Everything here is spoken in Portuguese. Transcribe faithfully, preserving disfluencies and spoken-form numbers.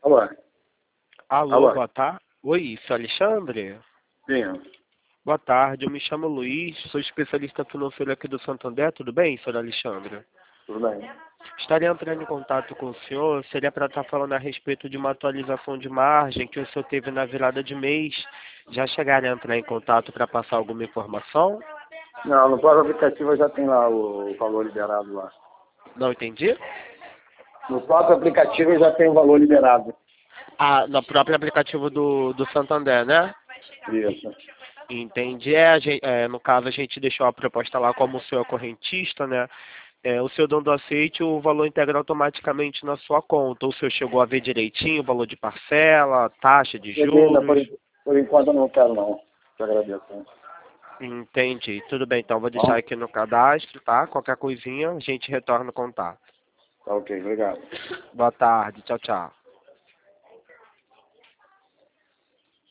Alô? Alô, Alô? boa tarde. Oi, isso é Alexandre? Sim, Boa tarde, eu me chamo Luiz, sou especialista financeiro aqui do Santander, tudo bem, senhor Alexandre? tudo bem. Estaria entrando em contato com o senhor, seria para estar falando a respeito de uma atualização de margem que o senhor teve na virada de mês. Já chegaram a entrar em contato para passar alguma informação? Não, no próprio aplicativo já tem lá o valor liberado lá. Não entendi? No próprio aplicativo já tem o valor liberado. Ah, no próprio aplicativo do, do Santander, né? Isso. Entendi. É, a gen- é, no caso, a gente deixou a proposta lá como o senhor é correntista, né? É, o senhor dando aceite, o valor integra automaticamente na sua conta. O senhor chegou a ver direitinho o valor de parcela, taxa de Cheguei ainda, por, juros? por enquanto eu não quero não. Te agradeço. Hein? Entendi. Tudo bem, então vou deixar Bom, aqui no cadastro, tá? Qualquer coisinha, a gente retorna o contato. tá ok, obrigado. Boa tarde. Tchau, tchau.